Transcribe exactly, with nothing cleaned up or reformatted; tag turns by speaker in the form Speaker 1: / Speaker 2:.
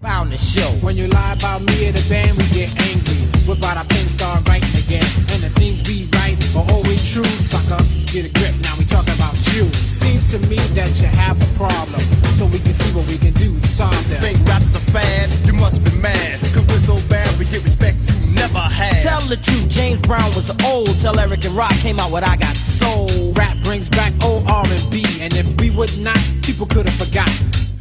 Speaker 1: Bound to show.
Speaker 2: When you lie about me or the band, we get angry. Whip out our pen, start writing again. And the things we write are always true, sucker. Let's get a grip, now we talk about you. Seems to me that you have a problem, so we can see what we can do to solve them.
Speaker 3: Think rap's a fad? You must be mad. Cause we're so bad, we get respect you never had.
Speaker 1: Tell the truth, James Brown was old. Tell Eric and Rock came out with I Got Soul.
Speaker 2: Rap brings back old R and B, and if we would not, people could have forgotten.